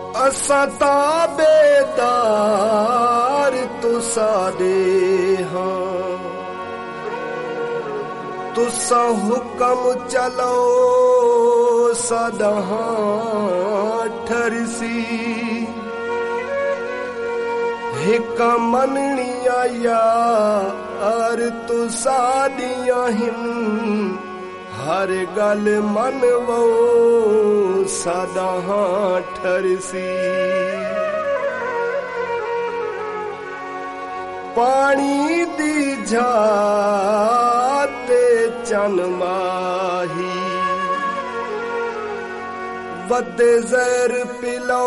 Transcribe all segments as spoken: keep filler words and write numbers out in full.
असां ताबेदार तुसा दे हां, तुसा हुक्म चलो सदा ठरसी। हिक मननिया यार तुसा दियां हिन, हर गल मनवो सदा ठरसी। पानी दी झाते चन माही, वदे ज़हर पिलो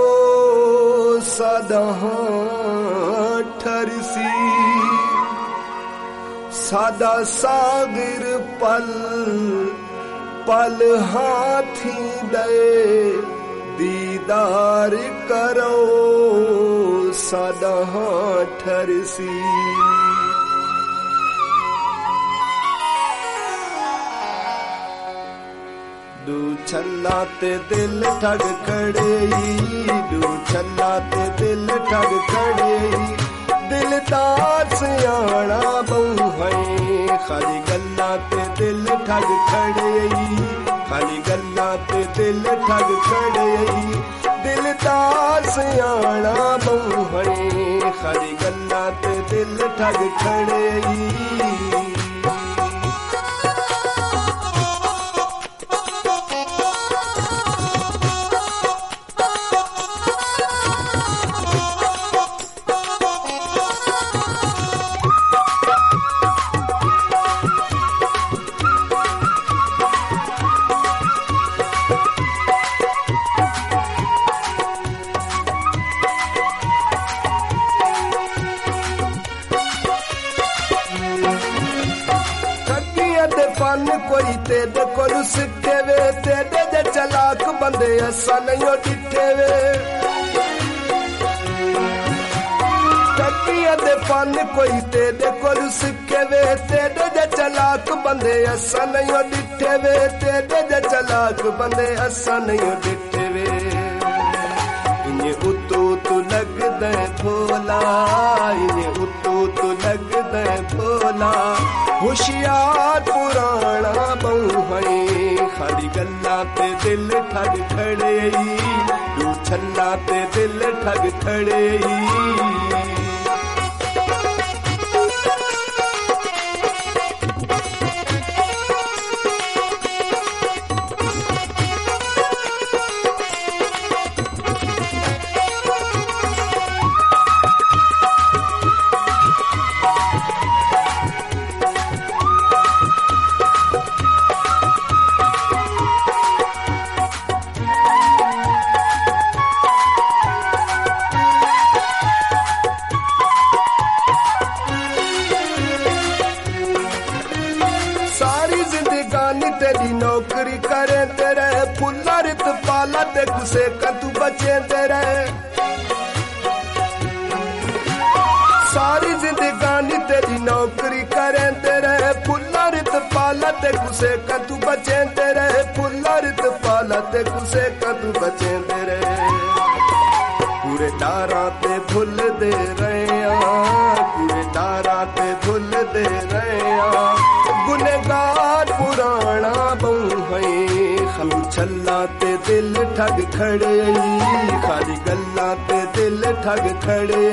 सदा ठरसी। सादा सागिर पल पल हाथी दे, दीदार करो सदा ठरसी। दू छल्ला ते दिल ठग खड़े, दू छल्ला ते दिल ठग खड़े। दिलदार सियाणा बहु है, खाली गल्ला ते दिल ठग खड़े, खाली गल्ला ते दिल ठग खड़े। दिलदार सियाणा बहु है, खाली गल्ला ते दिल ठग खड़े। फन कोई तेरे कोल सिखे वे, तेरे जे चलाक बंदे असा नहीं डिठे वे। टकिया दे फन कोई तेरे कोल सिखे वे, तेरे जे चलाक बंदे असा नहीं डिठे वे। तेरे जे चलाक बंदे असा नहीं डिठे वे। इन्हें उतू तू लगदा भोला, इन्हें उतू तू लगदा भोला। होशियार पुराना बहु है, खाली गल्ला ते दिल ठग खड़े। दू छल्ला ते दिल ठग खड़े। तेरी नौकरी करे तेरे, फुल्ला रित पाला ते गुस्से का तू बचे तेरे। सारी जिंदगानी तेरी नौकरी करे तेरे, फुल्ला रित पाला ते गुस्से का तू बचे तेरे। फुल्ला रित पाला ते गुस्से का तू बचे तेरे। पूरे डारा ते भुल दे रहे, पूरे डारा ते भुल दे रहे। गुनहगार पुराना बहु है, खाली छल्ला ते दिल ठग खड़े। खाली गल्ला ते दिल ठग खड़े।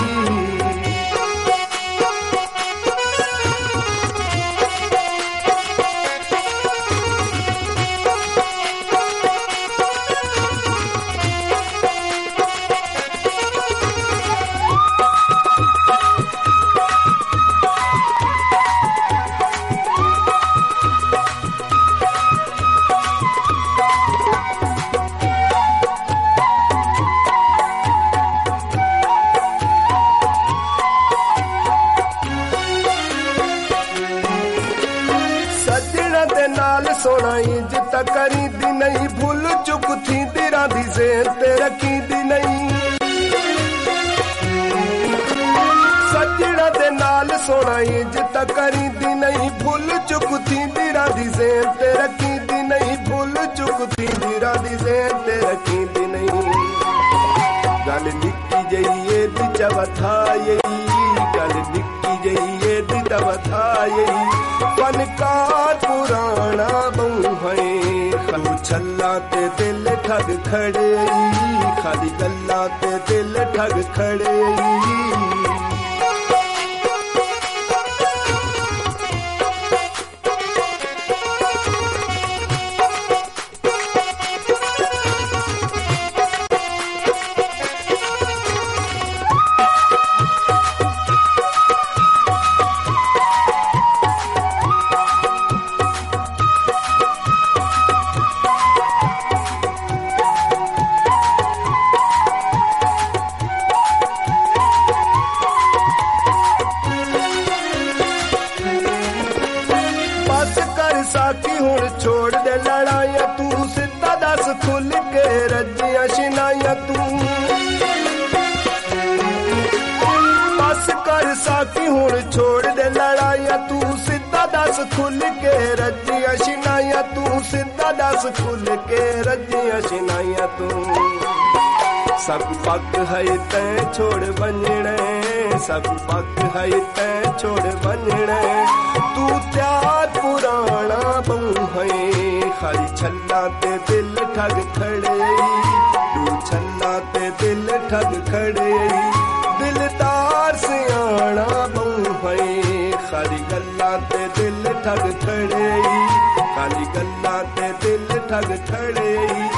सोना इज्जत करी दी नहीं, भूल चुक थी तेरा दी ज़ेन ते रखी दी नहीं। सजड़ा दे नाल सोना इज्जत करी दी नहीं, भूल चुक थी तेरा दी ज़ेन ते रखी दी नहीं। भूल चुक थी तेरा दी ज़ेन ते रखी दी नहीं। जइए दी चवथाई गल निक्की जइए दी चवथाई फनकार पुराना बहु है खलू छल्ला ते दिल ठग खड़े खाली गल्ला ते दिल ठग खड़े साकी हुण छोड़ दे लड़ाइया तू सीधा दस खुल के रजिया शिनाइया तू बस कर साकी हुण छोड़ दे लड़ाइया तू सीधा दस खुल के रजिया शिनाइया तू सीधा दस खुल के रजिया शिनाइया तू सब पक है तैं छोड़ वंजणे सब पक है तैं छोड़ वंजणे तू त्यार पुराना बहु है खाली छल्ला ते दिल ठग खड़े तू छल्ला ते दिल ठग खड़े दिलदार सियाना बहु है खाली गल्ला ते दिल ठग खड़े खाली गल्ला ते दिल ठग खड़े